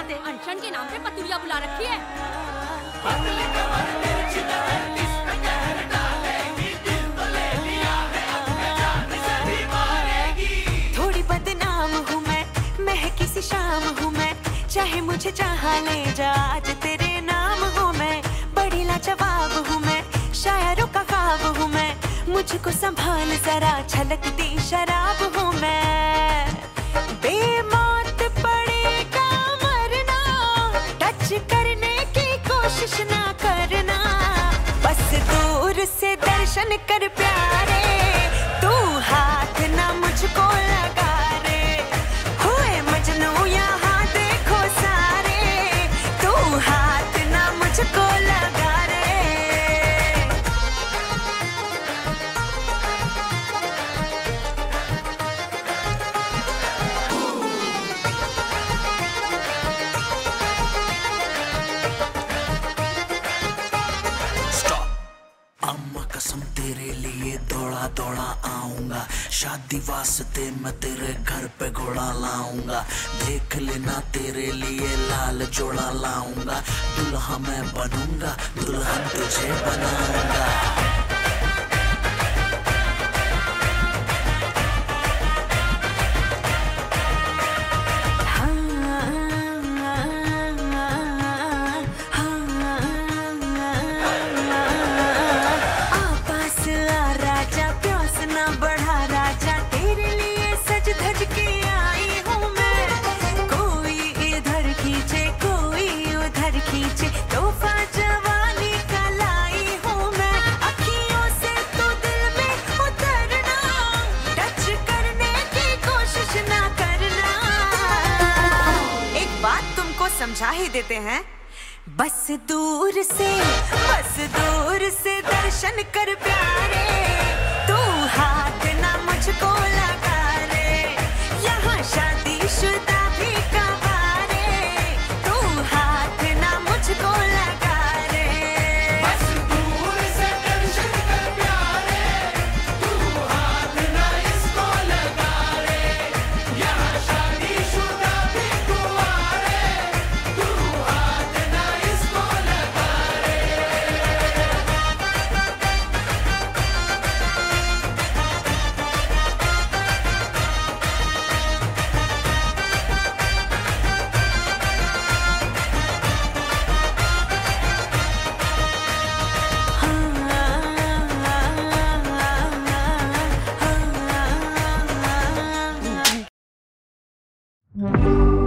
दे। अनशन के नाम पे पतुरिया बुला रखी है। थोड़ी बदनाम हूँ मैं किसी शाम हूँ मैं, चाहे मुझे जहाँ ले जा आज तेरे नाम हूँ मैं। बड़ी लाजवाब हूँ मैं, शायरों का ख्वाब हूँ मैं, मुझको संभाल जरा छलकती शराब हूँ मैं। बेमौत पड़ेगा मरना, टच करने की कोशिश ना करना, बस दूर से दर्शन कर प्यारे, तू हाथ ना मुझको लगा रे। हुए मजनू यहाँ देखो सारे, तू हाथ ना मुझको लगा रे। अम्मा कसम तेरे लिए दौड़ा दौड़ा आऊंगा, शादी वास्ते मैं तेरे घर पे घोड़ा लाऊंगा। देख लेना तेरे लिए लाल जोड़ा लाऊंगा, दुल्हा मैं बनूंगा दुल्हन तुझे बनाऊंगा। समझा ही देते हैं, बस दूर से दर्शन कर प्यारे, तू हाथ ना मुझको लगा रे। यहाँ शादीशुदा भी कवारे, तू हाथ ना मुझको लगा रे। बस दूर से दर्शन कर प्यारे, तू हाथ ना इसको लगा रे। यहाँ शादीशुदा भी कुंवारे, तू हाथ ना इसको लगा रे। हाँ।